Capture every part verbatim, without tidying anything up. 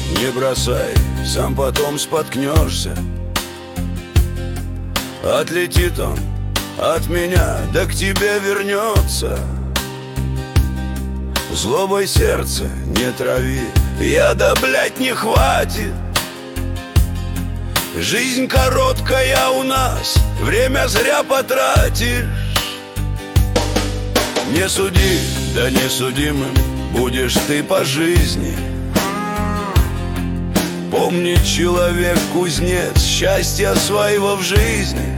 Не бросай, сам потом споткнешься. Отлетит он от меня, да к тебе вернется. Злобой сердце не трави, яда, блядь, не хватит. Жизнь короткая у нас, время зря потратишь. Не суди, да не судимым будешь ты по жизни. Помни, человек кузнец счастья своего в жизни.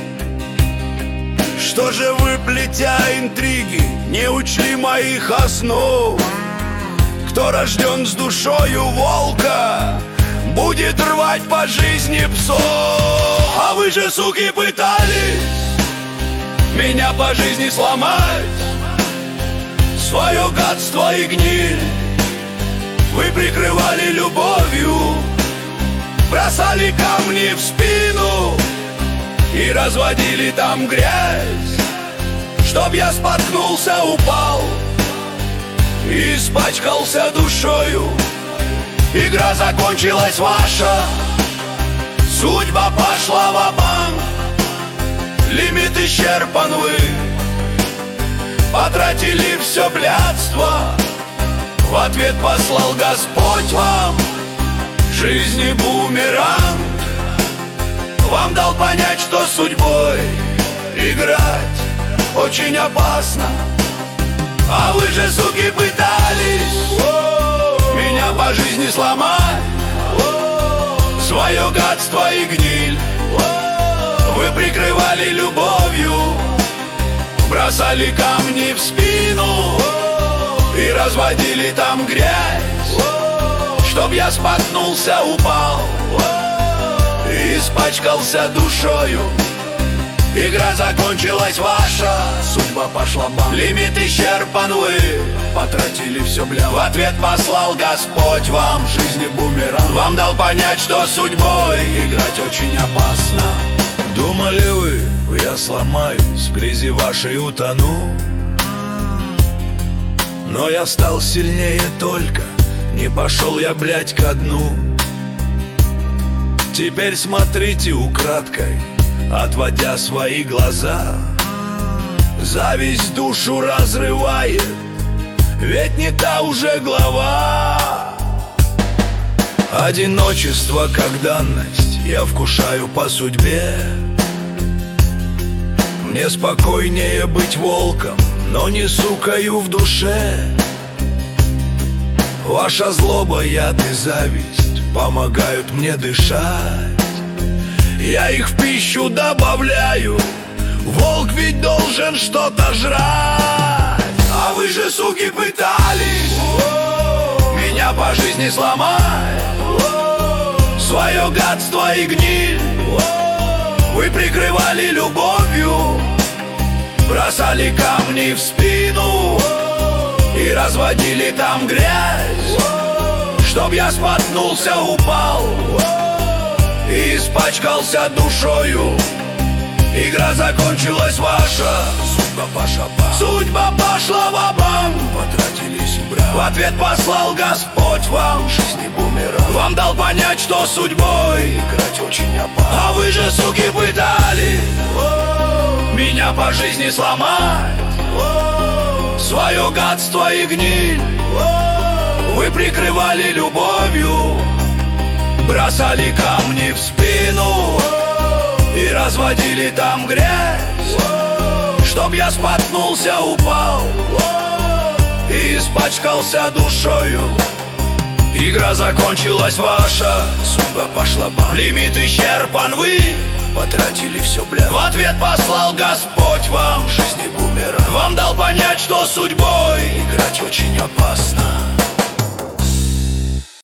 Что же вы, плетя интриги, не учли моих основ? Кто рожден с душою волка, будет рвать по жизни псов. А вы же, суки, пытались меня по жизни сломать. Свое гадство и гниль вы прикрывали любовью, бросали камни в спину и разводили там грязь. Чтоб я споткнулся, упал и испачкался душою. Игра закончилась ваша, судьба пошла ва-банк. Лимит исчерпан, вы потратили все блядство. В ответ послал Господь вам жизни бумеранг. Вам дал понять, что судьбой играть очень опасно. А вы же, суки, пытались меня по жизни сломать. Свое гадство и гниль вы прикрывали любовью, бросали камни в спину и разводили там грязь. Чтоб я споткнулся, упал и испачкался душою. Игра закончилась ваша, судьба пошла бам. Лимит исчерпан, вы потратили все бля. В ответ послал Господь вам жизни бумеранг. Вам дал понять, что судьбой играть очень опасно. Думали вы, я сломаюсь, в грязи вашей утону. Но я стал сильнее только, не пошел я, блядь, ко дну. Теперь смотрите украдкой, отводя свои глаза. Зависть душу разрывает, ведь не та уже глава. Одиночество как данность я вкушаю по судьбе. Мне спокойнее быть волком, но не сукаю в душе. Ваша злоба, яд и зависть помогают мне дышать. Я их в пищу добавляю, волк ведь должен что-то жрать. А вы же, суки, пытались меня по жизни сломать. Свое гадство и гниль вы прикрывали любовью, бросали камни в спину и разводили там грязь. Чтоб я споткнулся, упал и испачкался душою. Игра закончилась ваша, судьба пошла бам. Судьба пошла ва-банк, потратились брат. В ответ послал Господь вам жизни бумеранг. Вам дал понять, что судьбой играть очень опасно. А вы же, суки, пытались меня по жизни сломать. Свое гадство и гниль вы прикрывали любовью, бросали камни в спину и разводили там грязь. Чтоб я споткнулся, упал и испачкался душою. Игра закончилась ваша, судьба пошла бам. Лимит исчерпан, вы потратили все бля. В ответ послал Господь вам жизни бумеранг. Вам дал понять, что судьбой играть очень опасно.